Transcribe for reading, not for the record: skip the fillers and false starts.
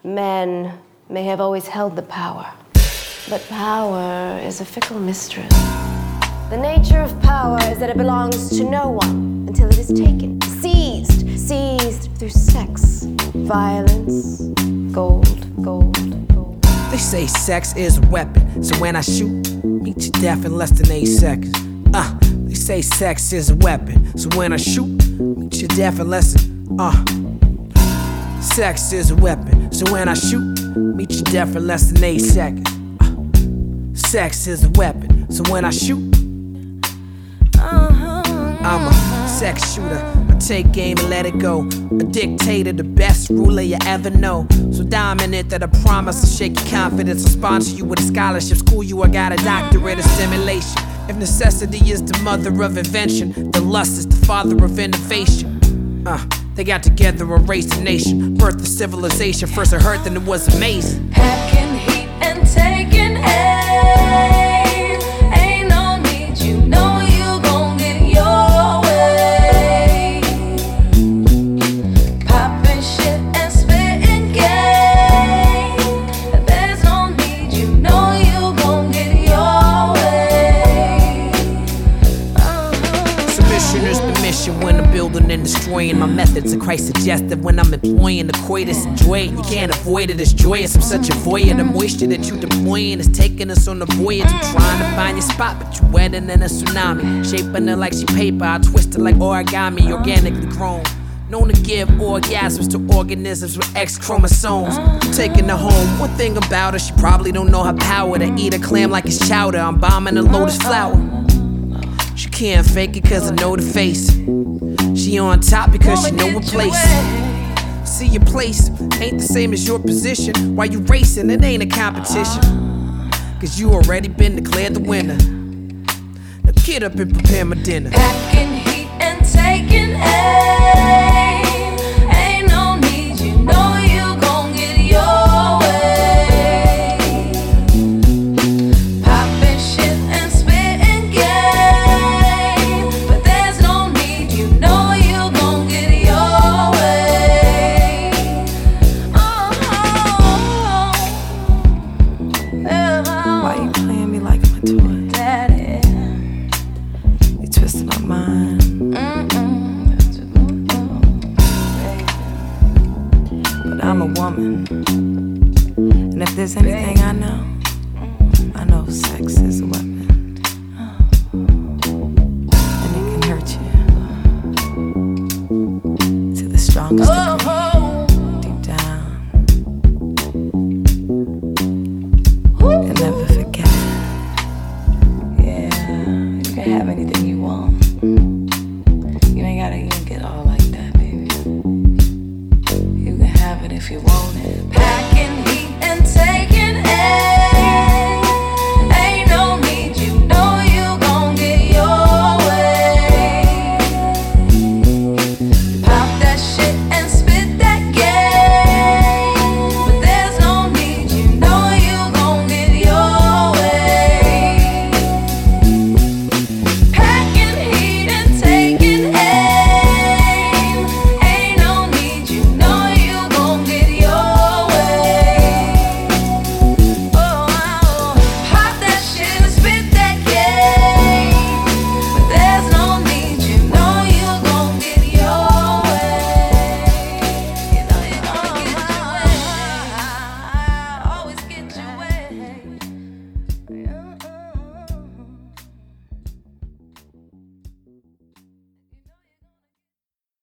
Men may have always held the power, but power is a fickle mistress. The nature of power is that it belongs to no one until it is taken, seized through sex, violence, gold, gold, gold. They say sex is a weapon, so when I shoot, meet your death in less than 8 seconds. They say sex is a weapon, so when I shoot, meet your death in less than, Sex is a weapon, so when I shoot, meet your death in less than 8 seconds. Sex is a weapon, so when I shoot, I'm a sex shooter. I take game and let it go. A dictator, the best ruler you ever know. So dominant that I promise to shake your confidence. I'll sponsor you with a scholarship, school you, I got a doctorate of stimulation. If necessity is the mother of invention, then lust is the father of innovation. They got together, erased a nation, birthed a civilization. First I heard, then it was amazing. Packing heat and taking aim. Ain't no need, you know you gon' get your way. Popping shit and spitting game. There's no need, you know you gon' get your way. Submission is the mission when I'm building and destroying. My methods are Christ suggestive when I'm employing the coitus and joy. You can't avoid it, it's joyous. I'm such a voyeur. The moisture that you deploying is taking us on the voyage. I'm trying to find your spot, but you're wetter than a tsunami. Shaping it like she paper, I twist it like origami, organically grown. Known to give orgasms to organisms with X chromosomes. I'm taking her home. One thing about her, she probably don't know her power to eat a clam like it's chowder. I'm bombing a lotus flower. She can't fake it cause I know the face. She on top because she know her place. See your place ain't the same as your position. Why you racing? It ain't a competition. Cause you already been declared the winner. Now get up and prepare my dinner. Packing heat and taking aim. Ain't no need, you know you gon' get your way. Popping shit and spitting game. But there's no need, you know you gon' get your way. Why you playing me like I'm a toy? Daddy. You twisted my mind. But I'm a woman. And if there's anything I know sex is a weapon. And it can hurt you to the strongest degree, deep down. And never forget. Yeah, you can have anything you want. You ain't gotta even get all like that, baby. You can have it if you want it. Packing